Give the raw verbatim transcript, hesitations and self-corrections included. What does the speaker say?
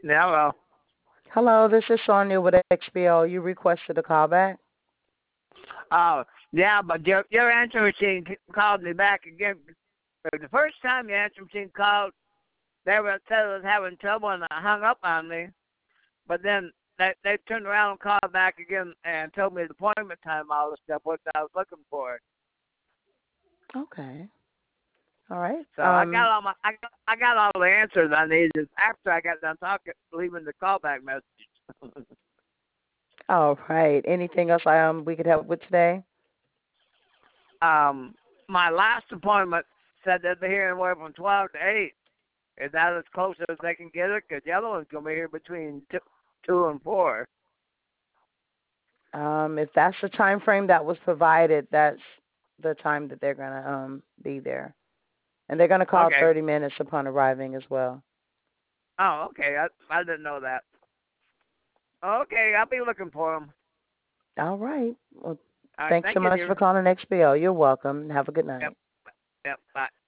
Yeah, well, Hello, this is Sonia with X B O. You requested a call back? oh, yeah, but your your answer machine called me back again. But the first time the answer machine called, they were said I was having trouble and I hung up on me. But then they they turned around and called back again and told me the appointment time, all the stuff what I was looking for. Okay. All right. So I got Um. all my I got, I got all the answers I needed after I got done talking, leaving the callback message. All right. Anything else um we could help with today? um, my last appointment said they'd be here anywhere from twelve to eight. Is that as close as they can get it? Because the other one's gonna be here between two, two and four. Um, if that's the time frame that was provided, that's the time that they're gonna um be there, and they're gonna call Okay. thirty minutes upon arriving as well. Oh, okay. I I didn't know that. Okay, I'll be looking for them. All right. Well, All right. thanks so Thank you, much for dear. calling X B O. You're welcome. Have a good Yep. night. Yep. Bye.